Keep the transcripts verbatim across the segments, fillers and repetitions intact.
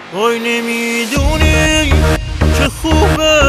وای نمیدونی چه خوبه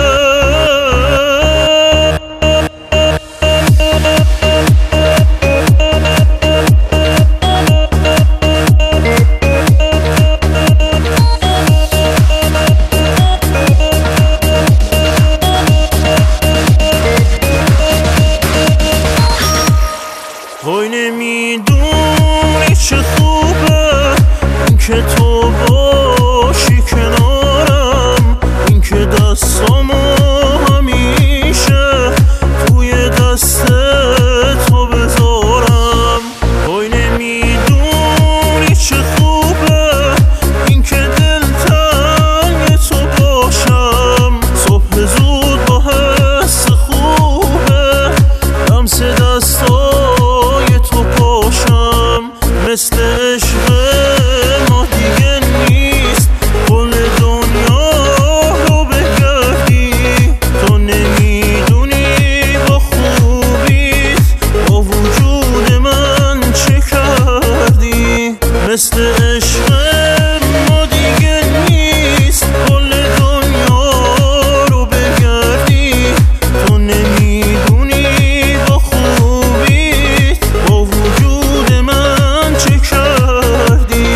وای نمیدونی چه خوبه این که تو باشی کنارم، این که دستامو همیشه توی دست تو بذارم. وای نمیدونی چه خوبه این که دلتنگ تو باشم، صبح زود با حس خوبه لمس دستای تو پاشم. مثل عشق ما دیگه نیست، کل دنیا رو بگردی. تو نمیدونی با خوبیت با وجود من چه کردی. مثل عشق ما دیگه نیست، کل دنیا رو بگردی. تو نمیدونی با خوبیت با وجود من چه کردی.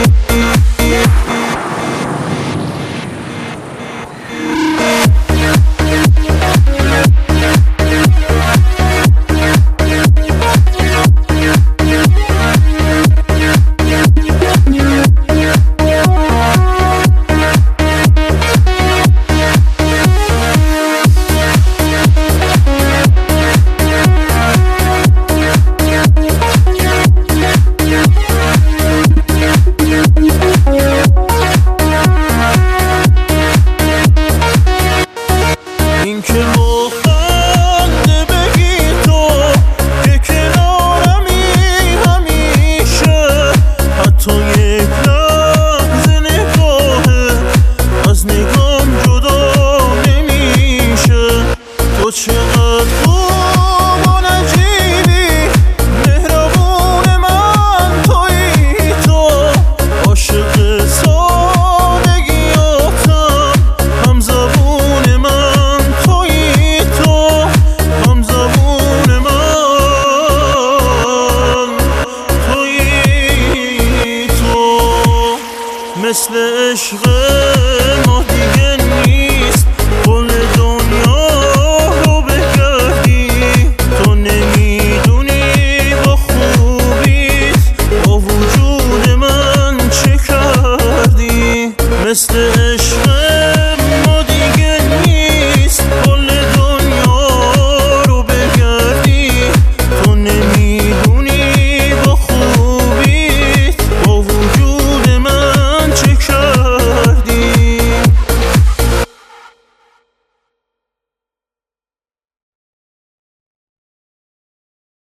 این که با خنده بگی تو که کنارمی همیشه، حتی یک لحظه نگاهه از نگام جدا نمیشه. تو چقدر خوب و نجیبی، مهربون من تویی. تو عاشق سادگیاتم، همزبون من تویی. تو همزبون من تویی. تو مثل عشق ما دیگه نیست، کل دنیا رو بگردی. تو نمیدونی با خوبیت با وجود من چه کردی. مثل